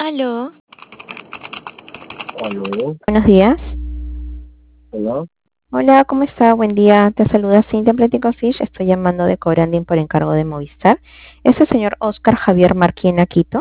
Aló, Aló, Buenos días. hola. Hola, ¿cómo está? Buen día. Te saluda Cintia Plático Fish. Estoy llamando de Cobranding por encargo de Movistar. ¿Es el señor Oscar Javier Marquina Quito?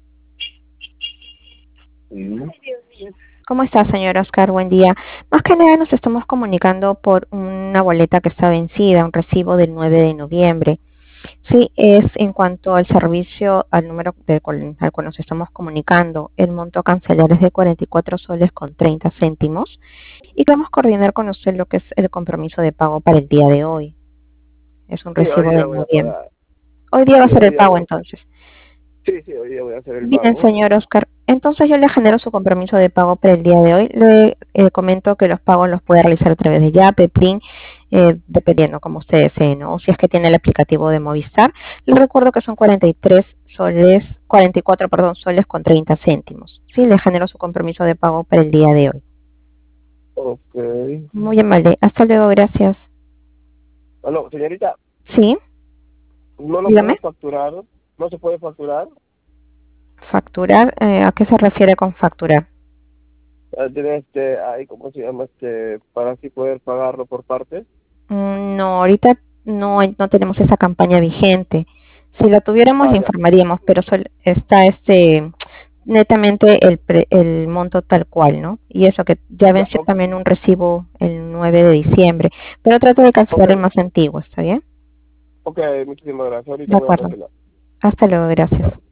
Sí, ¿Cómo está, señor Oscar? Buen día. Más que nada nos estamos comunicando por una boleta que está vencida, un recibo del 9 de noviembre. Sí, es en cuanto al servicio, al número al cual nos estamos comunicando. El monto a cancelar es de 44 soles con 30 céntimos. Y queremos coordinar con usted lo que es el compromiso de pago para el día de hoy. Es un sí, hoy recibo día de voy a noviembre. pagar. Hoy día va a Sí, ser hoy el día pago voy a... entonces. Sí, hoy día voy a hacer el Bien, pago. señor Oscar. Entonces yo le genero su compromiso de pago para el día de hoy. Le comento que los pagos los puede realizar a través de Yape, Plin, dependiendo como usted desee, ¿no? O si es que tiene el aplicativo de Movistar. Le recuerdo que son 43 soles, 44, perdón, soles con 30 céntimos. Sí, le genero su compromiso de pago para el día de hoy. Ok. Muy amable. Hasta luego, gracias. Aló, señorita, Sí, ¿no lo dígame. puedo facturar? ¿No se puede facturar? Facturar, ¿a qué se refiere con facturar? Tiene ahí, ¿cómo se llama? Para así poder pagarlo por partes. No, ahorita no tenemos esa campaña vigente. Si la tuviéramos, Ah, le ya. informaríamos, pero está netamente el monto tal cual, ¿no? Y eso que ya Ya, venció también un recibo el 9 de diciembre, pero trato de ok, cancelar el más antiguo, ¿está bien? ok, muchísimas gracias. Ahorita De voy a acuerdo. cancelar. Hasta luego, gracias.